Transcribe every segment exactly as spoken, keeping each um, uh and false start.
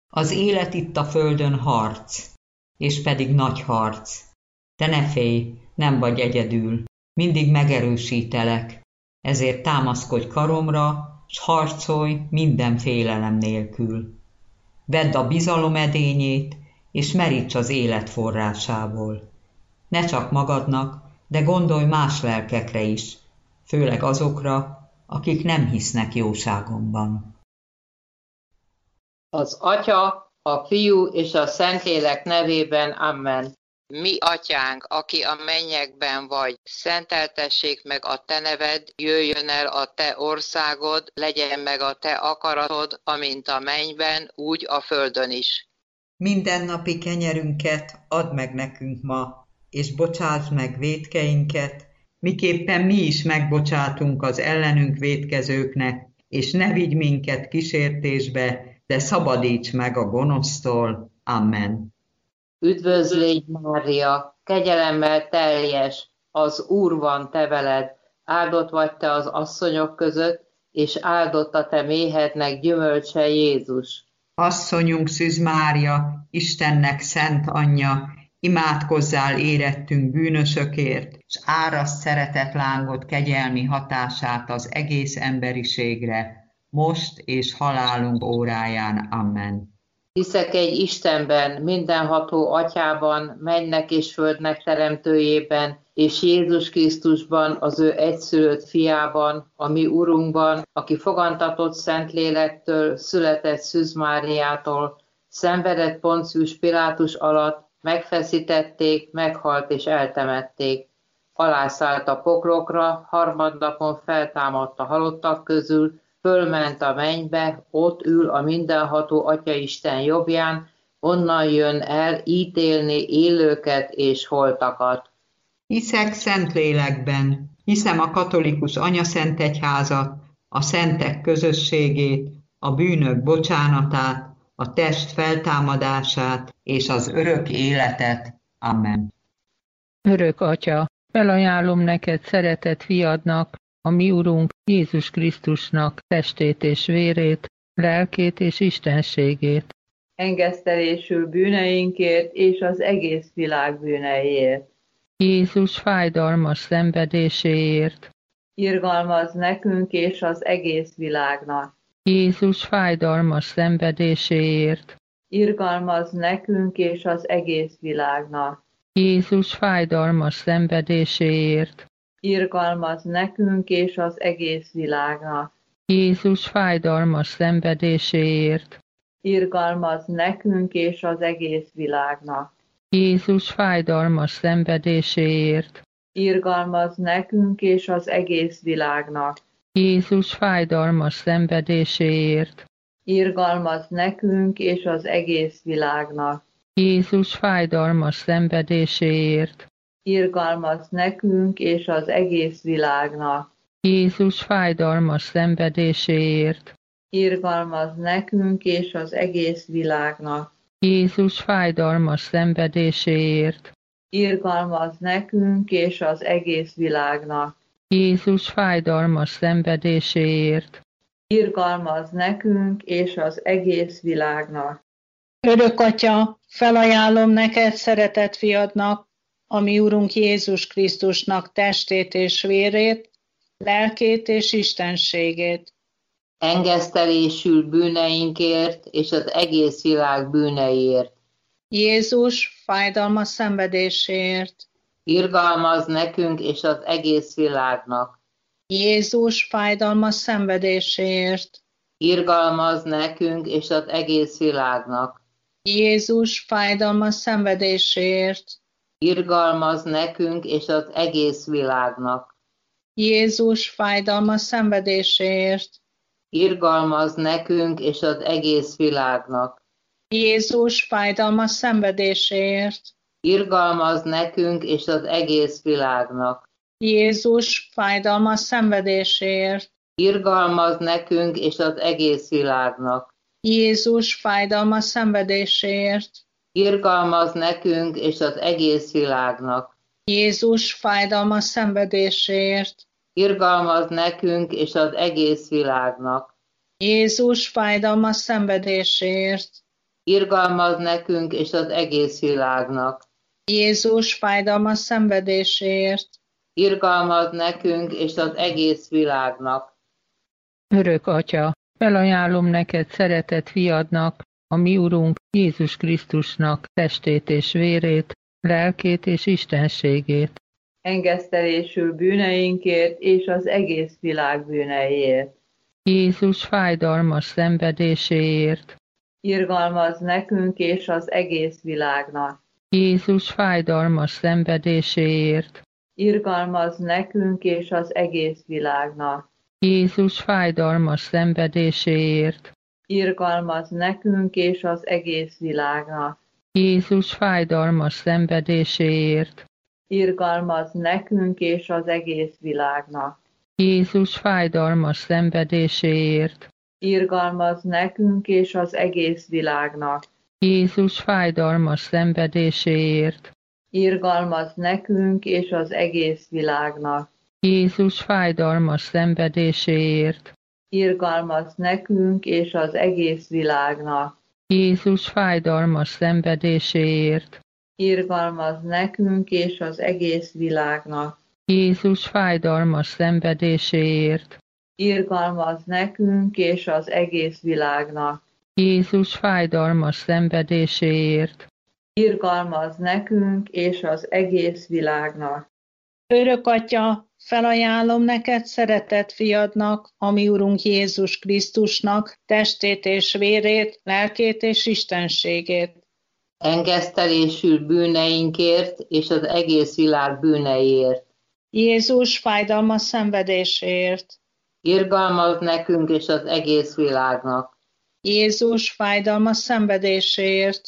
Az élet itt a földön harc, és pedig nagy harc. De ne félj, nem vagy egyedül, mindig megerősítelek, ezért támaszkodj karomra, s harcolj minden félelem nélkül. Vedd a bizalom edényét, és meríts az élet forrásából. Ne csak magadnak, de gondolj más lelkekre is, főleg azokra, akik nem hisznek jóságomban. Az Atya, a Fiú és a Szentlélek nevében, amen. Mi atyánk, aki a mennyekben vagy, szenteltessék meg a te neved, jöjjön el a te országod, legyen meg a te akaratod, amint a mennyben, úgy a földön is. Mindennapi kenyerünket add meg nekünk ma, és bocsásd meg vétkeinket, miképpen mi is megbocsátunk az ellenünk vétkezőknek, és ne vigy minket kísértésbe, de szabadíts meg a gonosztól. Amen. Üdvözlégy Mária, kegyelemmel teljes, az Úr van te veled, áldott vagy te az asszonyok között, és áldott a te méhednek gyümölcse Jézus. Asszonyunk Szűz Mária, Istennek szent anyja, imádkozzál érettünk bűnösökért, s áraszt szeretetlángot kegyelmi hatását az egész emberiségre, most és halálunk óráján. Amen. Hiszek egy Istenben, mindenható Atyában, mennek és földnek teremtőjében, és Jézus Krisztusban, az ő egyszülött fiában, a mi Urunkban, aki fogantatott Szentlélektől, született Szűz Máriától, szenvedett Poncius Pilátus alatt, megfeszítették, meghalt és eltemették. Alászállt a poklokra, harmadnapon feltámadt a halottak közül, fölment a mennybe, ott ül a mindenható Atyaisten jobbján, onnan jön el ítélni élőket és holtakat. Hiszek Szentlélekben, hiszem a katolikus anyaszentegyházat, a szentek közösségét, a bűnök bocsánatát, a test feltámadását és az örök életet. Amen. Örök Atya, felajánlom neked szeretett fiadnak, a mi Urunk Jézus Krisztusnak testét és vérét, lelkét és istenségét. Engesztelésül bűneinkért és az egész világ bűneiért. Jézus fájdalmas szenvedéséért. Irgalmazz nekünk és az egész világnak. Jézus fájdalmas szenvedéséért. Irgalmazz nekünk és az egész világnak. Jézus fájdalmas szenvedéséért. Irgalmazz nekünk és az egész világnak. Jézus fájdalmas szenvedéséért. Irgalmazz nekünk és az egész világnak. Jézus fájdalmas szenvedéséért. Irgalmazz nekünk és az egész világnak. Jézus fájdalmas szenvedéséért. Irgalmazz nekünk és az egész világnak. Jézus fájdalmas szenvedéséért. Irgalmazz nekünk és az egész világnak. Jézus fájdalmas szenvedéséért. Irgalmazz nekünk és az egész világnak. Jézus fájdalmas szenvedéséért. Irgalmazz nekünk és az egész világnak. Jézus fájdalmas szenvedéséért. Irgalmazz nekünk és az egész világnak. Örök Atya, felajánlom neked szeretett fiadnak, a mi Urunk Jézus Krisztusnak testét és vérét, lelkét és istenségét. Engesztelésül bűneinkért és az egész világ bűneiért. Jézus fájdalmas szenvedéséért. Irgalmazz nekünk és az egész világnak. Jézus fájdalmas szenvedéséért. Irgalmazz nekünk és az egész világnak. Jézus fájdalmas szenvedéséért. Irgalmazz nekünk és az egész világnak. Jézus fájdalmas szenvedéséért. Irgalmazz nekünk és az egész világnak. Jézus fájdalmas szenvedéséért. Irgalmazz nekünk és az egész világnak. Jézus fájdalmas szenvedéséért. Irgalmazz nekünk és az egész világnak. Jézus fájdalmas szenvedéséért. Irgalmazz nekünk és az egész világnak. Jézus fájdalmas szenvedéséért. Irgalmazz nekünk és az egész világnak. Jézus fájdalmas szenvedéséért. irgalmaz nekünk és az egész világnak. Jézus fájdalmas szenvedéséért, Irgalmaz nekünk és az egész világnak. Örök Atya, felajánlom neked szeretett fiadnak, a mi Urunk Jézus Krisztusnak testét és vérét, lelkét és istenségét. Engesztelésül bűneinkért és az egész világ bűneiért. Jézus fájdalmas szenvedéséért, Irgalmaz nekünk és az egész világnak. Jézus fájdalmas szenvedéséért, Irgalmaz nekünk és az egész világnak. Jézus fájdalmas szenvedéséért, Irgalmaz nekünk és az egész világnak. Jézus fájdalmas szenvedéséért, Irgalmaz nekünk és az egész világnak. Jézus fájdalmas szenvedéséért, Irgalmaz nekünk és az egész világnak. Jézus fájdalmas szenvedéséért, Irgalmaz nekünk és az egész világnak. Jézus fájdalmas szenvedéséért, Irgalmaz nekünk és az egész világnak. Jézus fájdalmas szenvedéséért, Irgalmaz nekünk és az egész világnak. Jézus fájdalmas szenvedéséért, Irgalmaz nekünk és az egész világnak. Jézus fájdalmas szenvedéséért, Irgalmaz nekünk és az egész világnak. Örök Atya, felajánlom neked szeretett fiadnak, a mi Urunk Jézus Krisztusnak testét és vérét, lelkét és istenségét. Engesztelésül bűneinkért és az egész világ bűneiért. Jézus fájdalmas szenvedéséért, Irgalmaz nekünk és az egész világnak. Jézus fájdalmas szenvedéséért,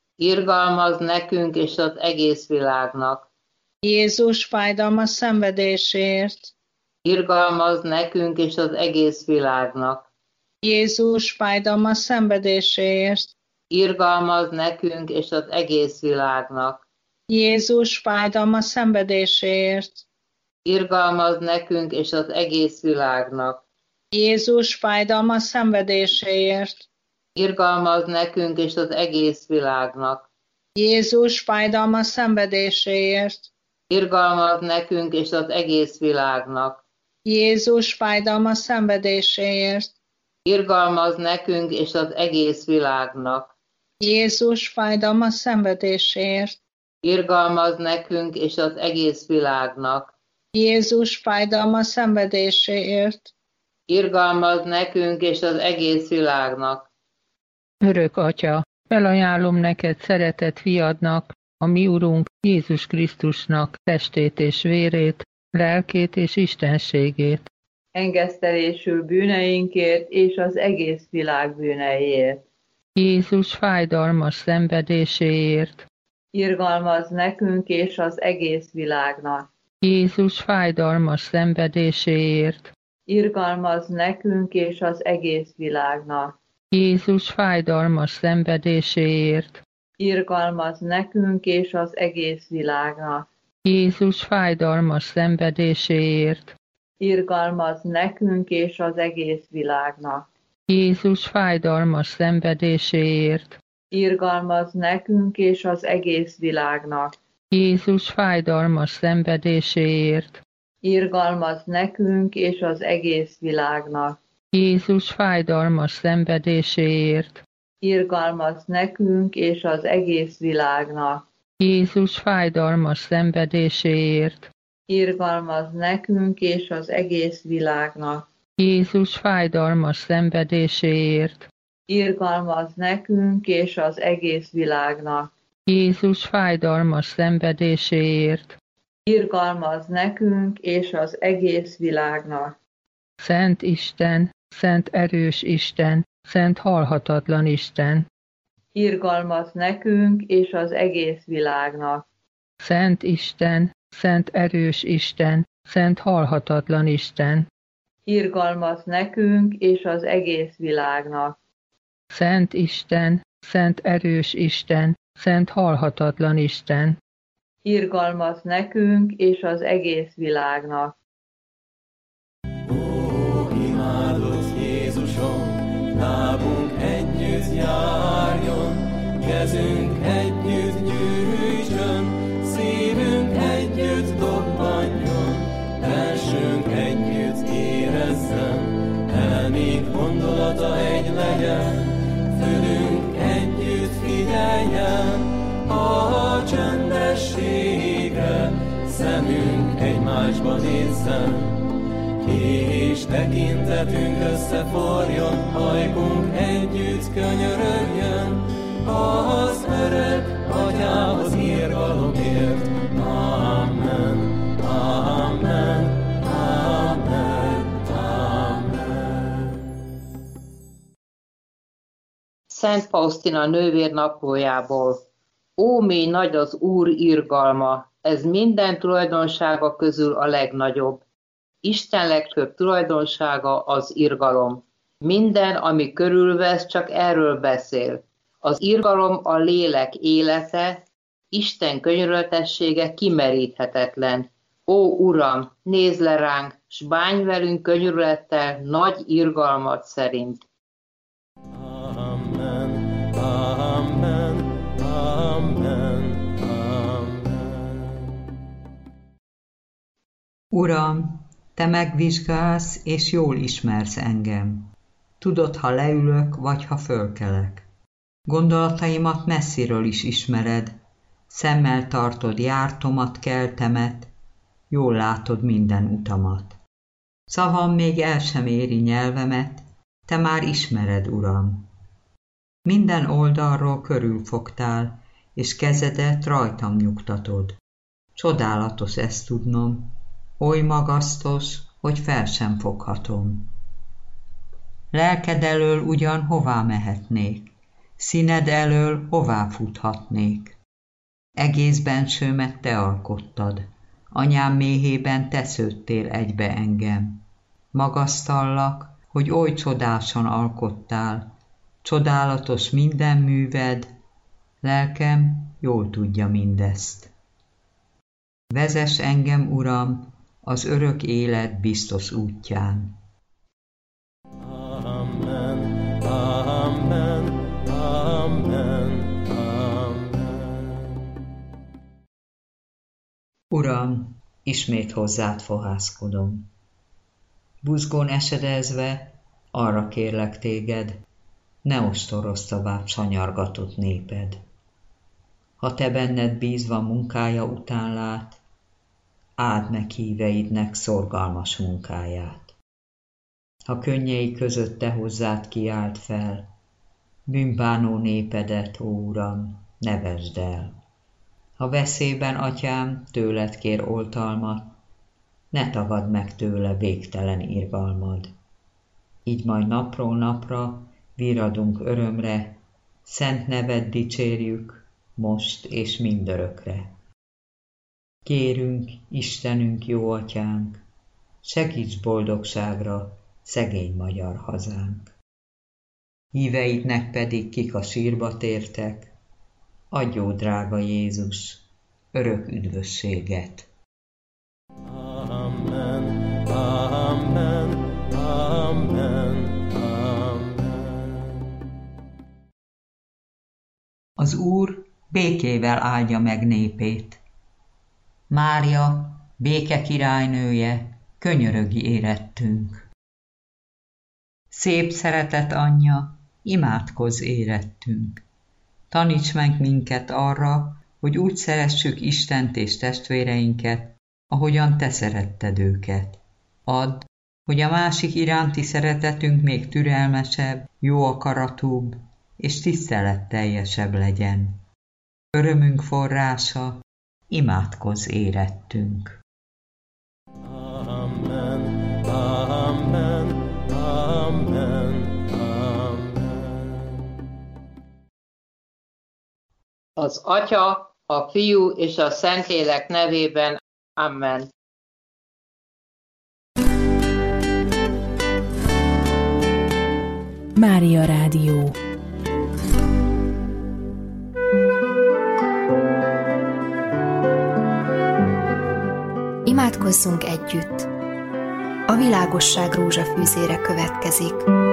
Irgalmaz nekünk és az egész világnak. Jézus fájdalmas szenvedéséért, Irgalmaz nekünk és az egész világnak. Jézus fájdalmas szenvedéséért, Irgalmaz nekünk és az egész világnak. Jézus fájdalmas szenvedéséért, Irgalmaz nekünk és az egész világnak. Jézus fájdalmas szenvedéséért, Irgalmaz nekünk és az egész világnak. Jézus fájdalmas szenvedéséért, Irgalmaz nekünk és az egész világnak. Jézus fájdalmas szenvedéséért, Irgalmaz nekünk és az egész világnak. Jézus fájdalmas szenvedéséért, Irgalmaz nekünk és az egész világnak. Jézus fájdalmas szenvedéséért, Irgalmaz nekünk és az egész világnak. Örök Atya, felajánlom neked szeretett fiadnak, a mi Urunk Jézus Krisztusnak testét és vérét, lelkét és istenségét. Engesztelésül bűneinkért és az egész világ bűneiért. Jézus fájdalmas szenvedéséért, Irgalmaz nekünk és az egész világnak. Jézus fájdalmas szenvedéséért, Irgalmaz nekünk és az egész világnak. Jézus fájdalmas szenvedéséért, Irgalmaz nekünk és az egész világnak. Jézus fájdalmas szenvedéséért, Irgalmaz nekünk és az egész világnak. Jézus fájdalmas szenvedéséért, Irgalmaz nekünk és az egész világnak. Jézus fájdalmas szenvedéséért, Irgalmaz nekünk és az egész világnak. Jézus fájdalmas szenvedéséért, Irgalmaz nekünk és az egész világnak. Jézus fájdalmas szenvedéséért, Irgalmaz nekünk és az egész világnak. Jézus fájdalmas szenvedéséért, Irgalmaz nekünk és az egész világnak. Jézus fájdalmas szenvedéséért, Irgalmaz nekünk és az egész világnak. Szent Isten, szent erős Isten, szent halhatatlan Isten, Irgalmaz nekünk és az egész világnak. Szent Isten, szent erős Isten, szent halhatatlan Isten, Irgalmaz nekünk és az egész világnak. Szent Isten, szent erős Isten, szent halhatatlan Isten, Irgalmaz nekünk és az egész világnak. Ó, imádott Jézusom, lábunk együtt járjon, kezünk együtt gyűjtsön, szívünk együtt dobbanjon, belsőnk együtt érezzen, elménk gondolata egy legyen, fülünk együtt figyeljen, a csendességre, szemünk egymásba nézzen, és tekintetünk összeforjon, ajkunk együtt könyörögjön, az örök Atyához irgalomért. Amen, amen, amen, amen. Szent Faustina nővér naplójából. Ó, mély nagy az Úr irgalma, ez minden tulajdonsága közül a legnagyobb. Isten legfőbb tulajdonsága az irgalom. Minden, ami körülvesz, csak erről beszél. Az irgalom a lélek élete, Isten könyörületessége kimeríthetetlen. Ó, Uram, nézz le ránk, s bánj velünk könyörülettel nagy irgalmat szerint. Amen, amen, amen, amen. Uram, Te megvizsgálsz, és jól ismersz engem. Tudod, ha leülök, vagy ha fölkelek. Gondolataimat messziről is ismered, szemmel tartod jártomat, keltemet, jól látod minden utamat. Szavam még el sem éri nyelvemet, Te már ismered, Uram. Minden oldalról körülfogtál, és kezedet rajtam nyugtatod. Csodálatos ezt tudnom, oly magasztos, hogy fel sem foghatom. Lelked elől ugyan hová mehetnék, színed elől hová futhatnék. Egész bensőmet Te alkottad, anyám méhében Te szőttél egybe engem. Magasztallak, hogy oly csodásan alkottál, csodálatos minden műved, lelkem jól tudja mindezt. Vezess engem, Uram, az örök élet biztos útján. Amen, amen, amen, amen. Uram, ismét hozzád fohászkodom. Buzgón esedezve arra kérlek téged, ne ostorozz tovább sanyargatott néped. Ha Te benned bízva munkája után lát, áld meg híveidnek szorgalmas munkáját. Ha könnyei között Te hozzád kiált fel, bűnbánó népedet, ó Uram, ne vesd el. Ha veszélyben, Atyám, tőled kér oltalmat, ne tagadd meg tőle végtelen irgalmad. Így majd napról napra virradunk örömre, szent neved dicsérjük, most és mindörökre. Kérünk, Istenünk, jó Atyánk, segíts boldogságra szegény magyar hazánk. Híveidnek pedig, kik a sírba tértek, adj, ó drága Jézus, örök üdvösséget. Amen, amen, amen, amen. Az Úr békével áldja meg népét. Mária, béke királynője, könyörögi érettünk. Szép szeretet anyja, imádkozz érettünk. Taníts meg minket arra, hogy úgy szeressük Istent és testvéreinket, ahogyan Te szeretted őket. Add, hogy a másik iránti szeretetünk még türelmesebb, jó akaratúbb és tiszteletteljesebb legyen. Örömünk forrása, imádkozz érettünk. Amen, amen, amen, amen. Az Atya, a Fiú és a Szentlélek nevében. Amen. Mária Rádió. Imádkozzunk együtt. A világosság rózsafűzére következik.